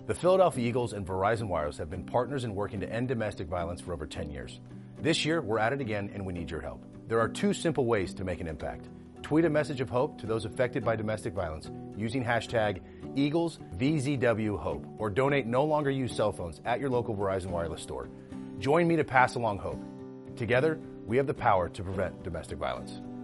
The Philadelphia Eagles and Verizon Wireless have been partners in working to end domestic violence for over 10 years. This year, we're at it again, and we need your help. There are 2 simple ways to make an impact. Tweet a message of hope to those affected by domestic violence using hashtag EaglesVZWHope, or donate no longer used cell phones at your local Verizon Wireless store. Join me to pass along hope. Together, we have the power to prevent domestic violence.